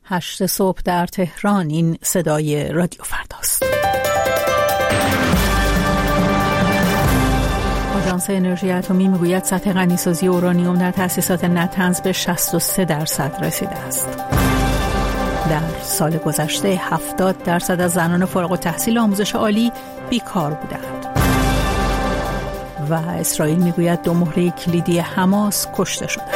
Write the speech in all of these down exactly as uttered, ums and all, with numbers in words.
هشت صبح در تهران. این صدای رادیو فرداست. آژانس انرژی اتمی میگوید سطح غنیسازی اورانیوم در تأسیسات نتنز به شصت و سه درصد رسیده است. در سال گذشته هفتاد درصد از زنان فارغ التحصیل آموزش عالی بیکار بودند. و اسرائیل میگوید دو مهره کلیدی حماس کشته شدند.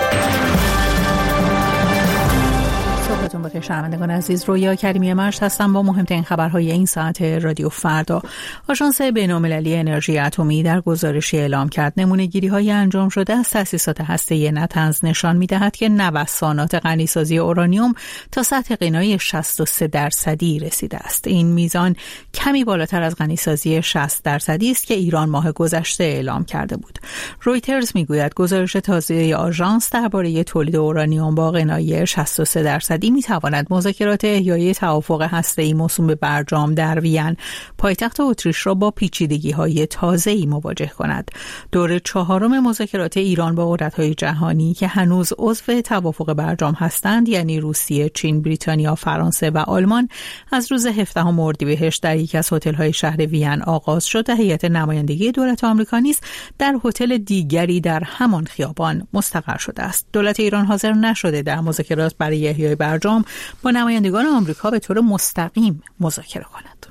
صبحتون بخیر شنوندگان عزیز، رویا کریمی مشت هستم با مهمترین خبرهای این ساعت رادیو فردا. آژانس بین‌المللی انرژی اتمی در گزارشی اعلام کرد نمونه‌گیری‌های انجام شده از تأسیسات هسته‌ای نتنز نشان می‌دهد که نوسانات غنیسازی اورانیوم تا سطح غنایی شصت و سه درصدی رسیده است. این میزان کمی بالاتر از غنیسازی شصت درصدی است که ایران ماه گذشته اعلام کرده بود. رویترز می‌گوید گزارش تازه آژانس درباره تولید اورانیوم با غنایی شصت و سه درصدی می‌تواند مذاکرات احیای توافق هسته‌ای موسوم به برجام در وین پایتخت اتریش را با پیچیدگی‌های تازه‌ای مواجه کند. دور چهارم مذاکرات ایران با قدرت‌های جهانی که هنوز عضو توافق برجام هستند، یعنی روسیه، چین، بریتانیا، فرانسه و آلمان، از روز هفدهم اردیبهشت در یکی از هتل‌های شهر وین آغاز شد. هیئت نمایندگی دولت آمریکا نیز در هتل دیگری در همان خیابان مستقر شده است. دولت ایران حاضر نشده در مذاکرات برای احیای برجام با نمایندگان آمریکا به طور مستقیم مذاکره کند.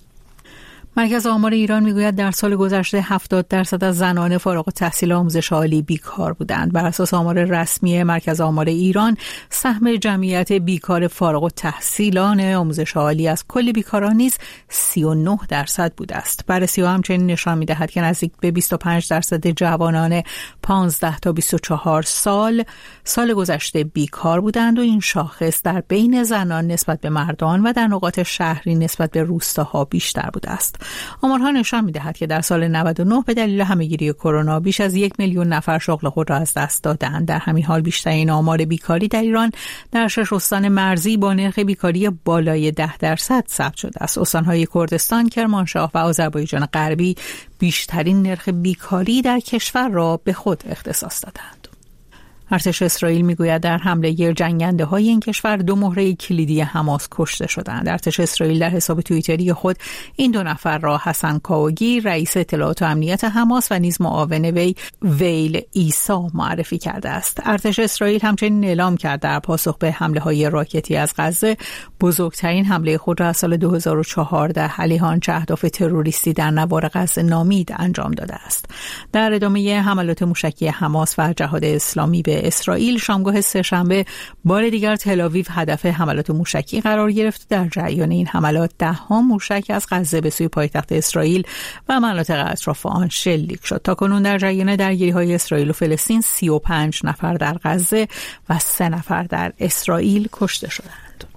مرکز آمار ایران میگوید در سال گذشته هفتاد درصد از زنان فارغ التحصیل آموزش عالی بیکار بودند. بر اساس آمار رسمی مرکز آمار ایران، سهم جمعیت بیکار فارغ التحصیلان آموزش عالی از کل بیکاران نیز سی و نه درصد بوده است. بررسی همچنین نشان میدهد که نزدیک به بیست و پنج درصد جوانان پانزده تا بیست و چهار سال سال گذشته بیکار بودند و این شاخص در بین زنان نسبت به مردان و در نقاط شهری نسبت به روستاها بیشتر بوده است. آمارها نشان می‌دهد که در سال نود و نه به دلیل همه‌گیری کرونا بیش از یک میلیون نفر شغل خود را از دست دادند. در همین حال بیشترین آمار بیکاری در ایران در شش استان مرزی با نرخ بیکاری بالای ده درصد ثبت شده است. استان‌های کردستان، کرمانشاه و آذربایجان غربی بیشترین نرخ بیکاری در کشور را به خود اختصاص دادند. ارتش اسرائیل میگوید در حمله جنگنده های این کشور دو مهره کلیدی حماس کشته شدند. ارتش اسرائیل در حساب توییتری خود این دو نفر را حسن کاوگی، رئیس اطلاعات و امنیت حماس، و نیز معاون وی ویل ایسا معرفی کرده است. ارتش اسرائیل همچنین اعلام کرد در پاسخ به حمله های راکتی از غزه بزرگترین حمله خود را از سال دو هزار و چهارده علیه آنچه اهداف تروریستی در نوار غزه نامید انجام داده است. در ادامه حملات موشکی حماس و جهاد اسلامی به اسرائیل، شامگاه سه‌شنبه بار دیگر تل‌آویو هدف حملات موشکی قرار گرفت. در جریان این حملات ده‌ها موشک از غزه به سوی پایتخت اسرائیل و مناطق اطراف آن شلیک شد. تاکنون در جریان درگیری‌های اسرائیل و فلسطین سی و پنج نفر در غزه و سه نفر در اسرائیل کشته شدند.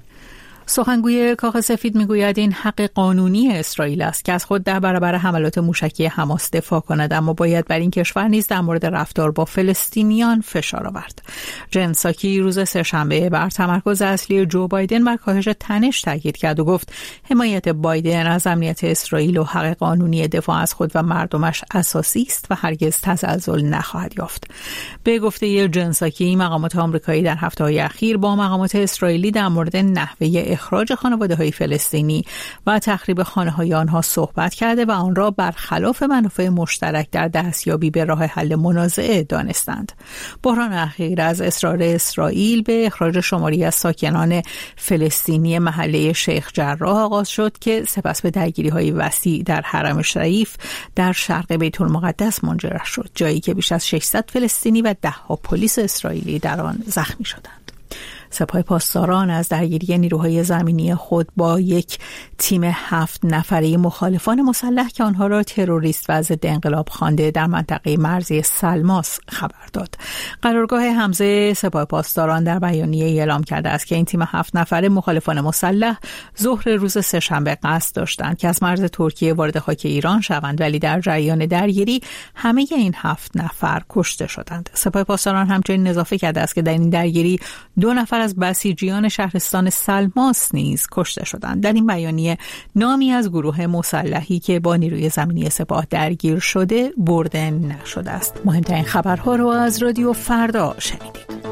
سخنگوی کاخ سفید میگوید این حق قانونی اسرائیل است که از خود در برابر حملات موشکی حماس دفاع کند، اما باید بر این کشور نیز در مورد رفتار با فلسطینیان فشار آورد. جن ساکی روز سه‌شنبه بر تمرکز اصلی جو بایدن بر کاهش تنش تاکید کرد و گفت حمایت بایدن از امنیت اسرائیل و حق قانونی دفاع از خود و مردمش اساسی است و هرگز تزلزل نخواهد یافت. به گفته جن ساکی، مقامات آمریکایی در هفته‌های اخیر با مقامات اسرائیلی در مورد نحوه اخراج خانواده‌های فلسطینی و تخریب خانه‌های آنها صحبت کرده و آن را برخلاف منافع مشترک در دستیابی به راه حل منازعه دانستند. بحران اخیر از اصرار اسرائیل به اخراج شماری از ساکنان فلسطینی محله شیخ جراح آغاز شد که سپس به درگیری‌های وسیع در حرم شریف در شرق بیت المقدس منجر شد، جایی که بیش از ششصد فلسطینی و ده‌ها پلیس اسرائیلی در آن زخمی شدند. سپاه پاسداران از درگیری نیروهای زمینی خود با یک تیم هفت نفره مخالفان مسلح که آنها را تروریست و ضد انقلاب خوانده در منطقه مرزی سلماس خبر داد. قرارگاه حمزه سپاه پاسداران در بیانیه اعلام کرده است که این تیم هفت نفره مخالفان مسلح ظهر روز سه‌شنبه قصد داشتند که از مرز ترکیه وارد خاک ایران شوند، ولی در جریان درگیری همه این هفت نفر کشته شدند. سپاه پاسداران همچنین اضافه کرده است که در این درگیری دو نفر از بسیجیان شهرستان سلماس نیز کشته شدند. در این بیانیه نامی از گروه مسلحی که با نیروی زمینی سپاه درگیر شده برده نشده است. مهمترین خبرها رو از رادیو فردا شنیدید.